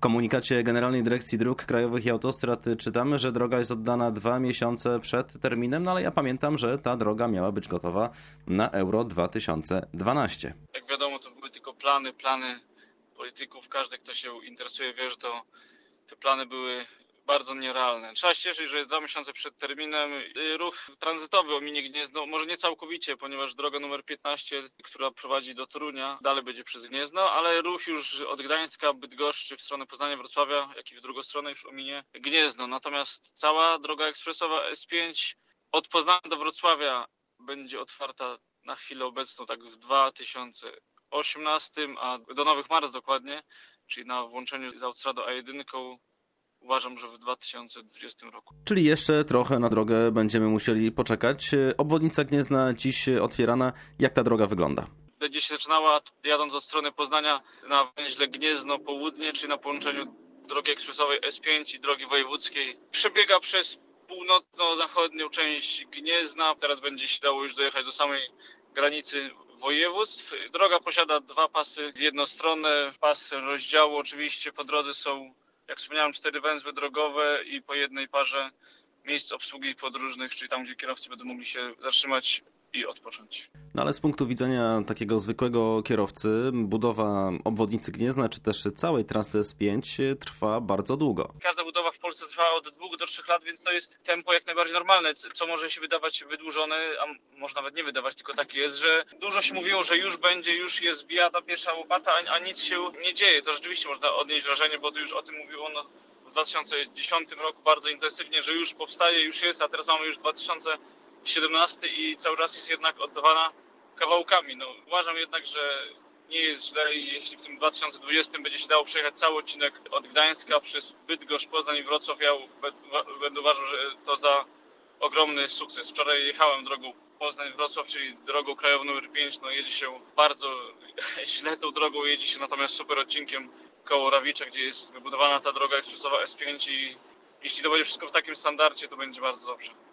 komunikacie Generalnej Dyrekcji Dróg Krajowych i Autostrad czytamy, że droga jest oddana 2 miesiące przed terminem, no ale ja pamiętam, że ta droga miała być gotowa na Euro 2012. Jak wiadomo, to były tylko plany polityków. Każdy, kto się interesuje, wie, że te plany były bardzo nierealne. Trzeba się cieszyć, że jest 2 miesiące przed terminem. Ruch tranzytowy ominie Gniezno, może nie całkowicie, ponieważ droga numer 15, która prowadzi do Torunia, dalej będzie przez Gniezno, ale ruch już od Gdańska, Bydgoszczy w stronę Poznania, Wrocławia, jak i w drugą stronę już ominie Gniezno. Natomiast cała droga ekspresowa S5 od Poznania do Wrocławia będzie otwarta na chwilę obecną, tak w 2018, a do Nowych Marc dokładnie, czyli na włączeniu z autostradą A1, uważam, że w 2020 roku. Czyli jeszcze trochę na drogę będziemy musieli poczekać. Obwodnica Gniezna dziś otwierana. Jak ta droga wygląda? Będzie się zaczynała jadąc od strony Poznania na węźle Gniezno Południe, czyli na połączeniu drogi ekspresowej S5 i drogi wojewódzkiej. Przebiega przez północno-zachodnią część Gniezna. Teraz będzie się dało już dojechać do samej granicy województw. Droga posiada 2 pasy w jedną stronę. Pas rozdziału oczywiście po drodze są, jak wspomniałem, 4 węzły drogowe i po jednej parze miejsc obsługi podróżnych, czyli tam, gdzie kierowcy będą mogli się zatrzymać i odpocząć. No ale z punktu widzenia takiego zwykłego kierowcy budowa obwodnicy Gniezna, czy też całej trasy S5 trwa bardzo długo. Każda budowa w Polsce trwa od 2 do 3 lat, więc to jest tempo jak najbardziej normalne, co może się wydawać wydłużone, a może nawet nie wydawać, tylko takie jest, że dużo się mówiło, że już będzie, już jest wbijana pierwsza łopata, a nic się nie dzieje. To rzeczywiście można odnieść wrażenie, bo to już o tym mówiło w 2010 roku bardzo intensywnie, że już powstaje, już jest, a teraz mamy już 2017 i cały czas jest jednak oddawana kawałkami. No, uważam jednak, że nie jest źle i jeśli w tym 2020 będzie się dało przejechać cały odcinek od Gdańska przez Bydgoszcz, Poznań i Wrocław, ja będę uważał, że to za ogromny sukces. Wczoraj jechałem drogą Poznań-Wrocław, czyli drogą krajową nr 5, no jedzie się bardzo źle tą drogą, jedzie się natomiast super odcinkiem koło Rawicza, gdzie jest wybudowana ta droga ekspresowa S5 i jeśli to będzie wszystko w takim standardzie, to będzie bardzo dobrze.